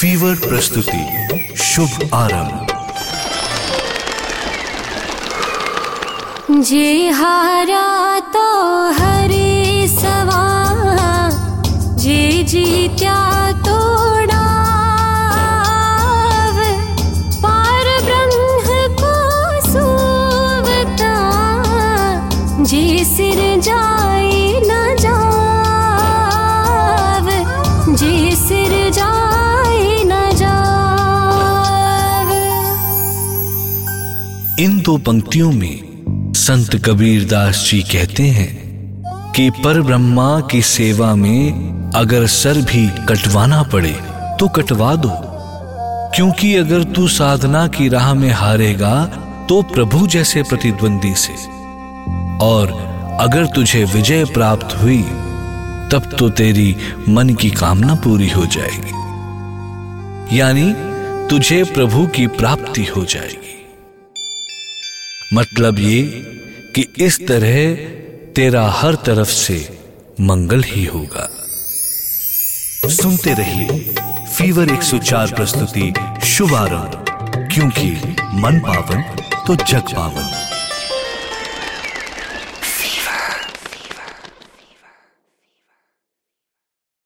Fever प्रस्तुति शुभ आरंभ। जे हारा तो हरे सवा, जे जीत्या तो डाव, पार ब्रह्म को सोवता, जे सिर जाए न जाव, जे सिर जाए न जाव। इन दो पंक्तियों में संत कबीर दास जी कहते हैं कि परब्रह्मा की सेवा में अगर सर भी कटवाना पड़े तो कटवा दो, क्योंकि अगर तू साधना की राह में हारेगा तो प्रभु जैसे प्रतिद्वंदी से, और अगर तुझे विजय प्राप्त हुई तब तो तेरी मन की कामना पूरी हो जाएगी, यानी तुझे प्रभु की प्राप्ति हो जाएगी। मतलब ये कि इस तरह तेरा हर तरफ से मंगल ही होगा। सुनते रहिए फीवर 104 प्रस्तुति शुभ आरंभ, क्योंकि मन पावन तो जग पावन।